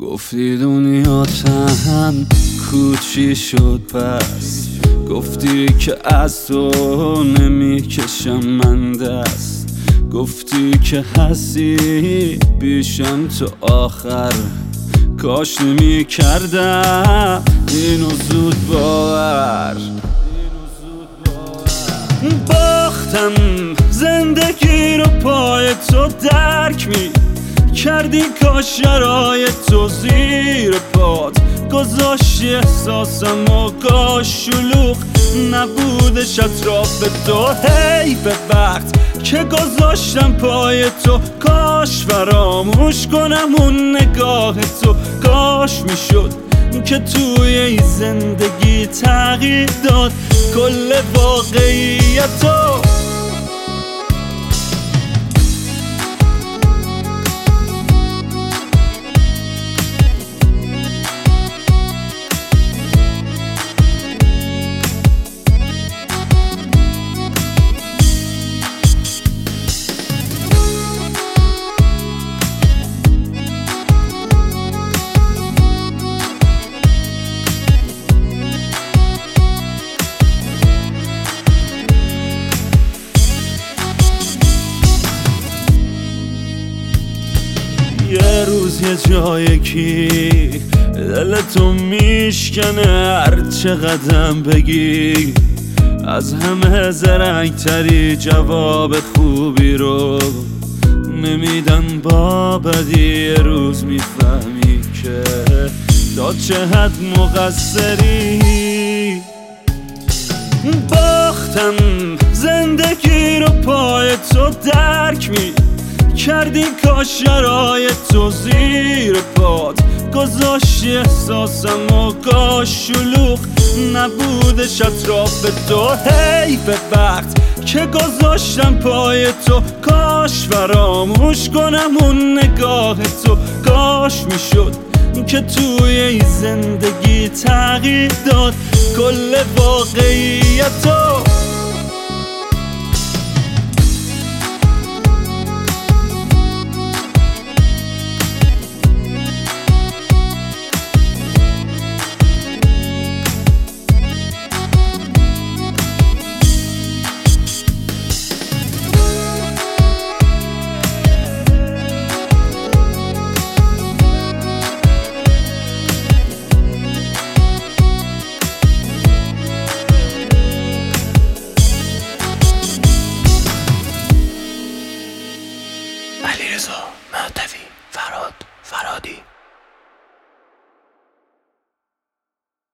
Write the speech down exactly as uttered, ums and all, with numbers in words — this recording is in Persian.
گفتی دنیا تن کوچی شد پس، گفتی که از تو نمیکشم من دست، گفتی که هستی بیشم تو آخر، کاش نمی کردم اینو زود باور. باختم زندگی رو پای تو درک می کردی، کاش شرایط تو زیر پات گذاشتی احساسم و کاش شلوغ نبودش اطراف تو. حیف وقت که گذاشتم پای تو، کاش فراموش کنم اون نگاه تو، کاش میشد که توی این زندگی تغییر داد کل واقعیت تو. یه روز یه جای کی دلتو میشکنه، هر چقدرم بگی از همه زرنگ تری جواب خوبی رو نمیدن. با بدی یه روز میفهمی که تا چه حد مقصری. باختم زندگی رو پای تو درک می کردی، کاش شرایط تو زیر پات گذاشتی احساسم و کاش شلوغ نبودش اطراف تو. حیف وقت که گذاشتم پای تو، کاش فراموش کنم اون نگاه تو، کاش میشد که توی این زندگی تغییر داد کل واقعیت تو.